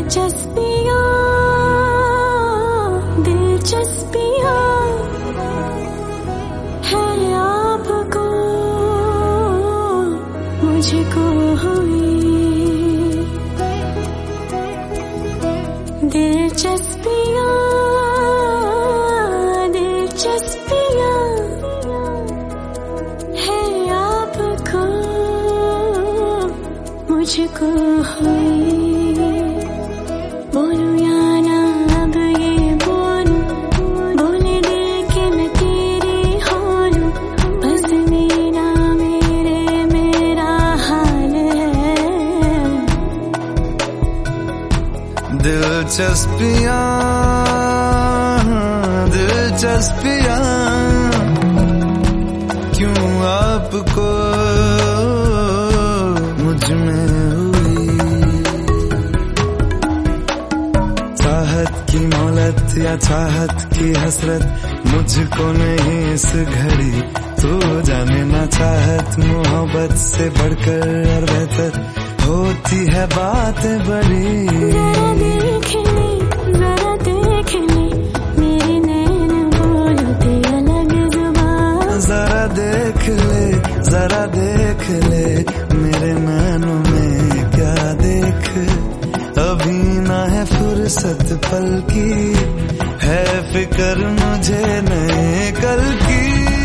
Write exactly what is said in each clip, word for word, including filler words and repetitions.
दिलचस्पियाँ दिलचस्पियाँ है आपको मुझको हुई दिलचस्पियाँ दिलचस्पियाँ है आपको मुझको हुई। बोलूं या ना अब ये बोलूं, बोले दिल के मैं तेरी हो लूं, बस मेरा मेरे मेरा हाल है। दिलचस्पियाँ दिलचस्पियाँ क्यों आपको मुझ में हुई। चाहत की मोहलत या चाहत की हसरत मुझको नहीं इस घड़ी, तू जाने ना चाहत मोहब्बत से बढ़कर और बेहतर होती है बात बड़ी। जरा देख ले जरा देख ले मेरे नैन बोलते अलग जुबान। जरा देख ले जरा देख ले मेरे नैनों में क्या देख। अभी ना है फुर्सत पल की, है फिक्र मुझे नए कल की।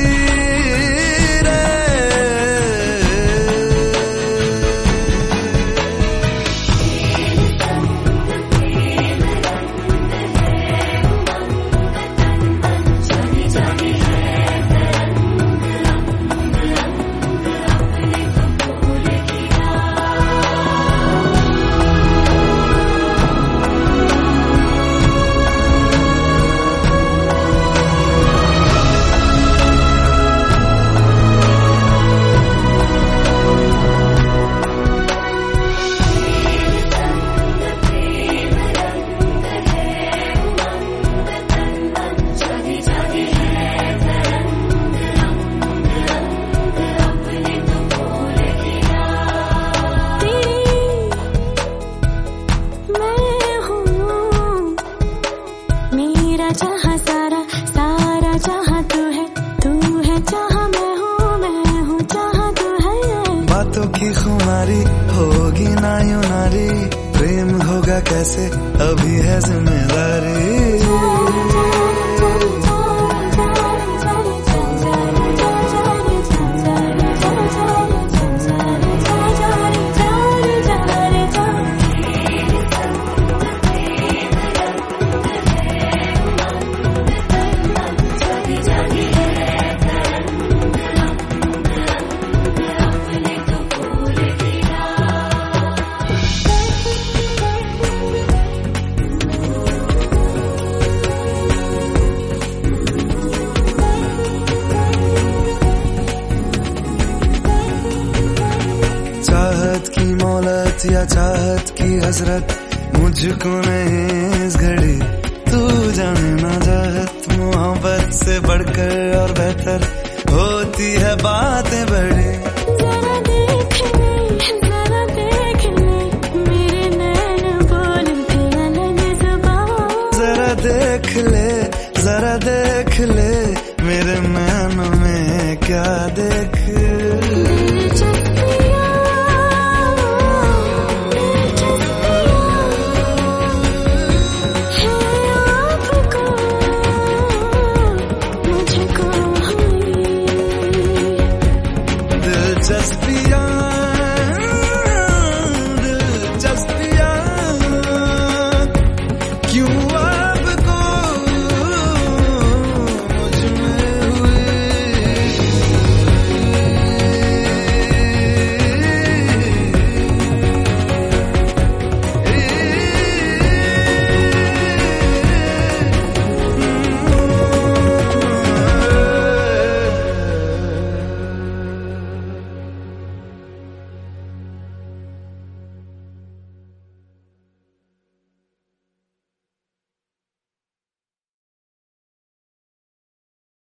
जहाँ सारा सारा जहाँ तू है तू है, जहाँ मैं हूँ मैं हूँ जहाँ तू है। बातों की खुमारी होगी ना यूं नारी, प्रेम होगा कैसे अभी है जिम्मेदारी। चाहत की मोहलत या चाहत की हसरत मुझको नहीं इस घड़ी, तू जाने ना चाहत मोहब्बत से बढ़कर और बेहतर होती है बातें बड़ी। जरा देख ले जरा देख ले मेरे नैन बोलते अलग जुबान। जरा देख ले जरा देख ले मेरे नैनों में क्या देख। दिलचस्पियाँ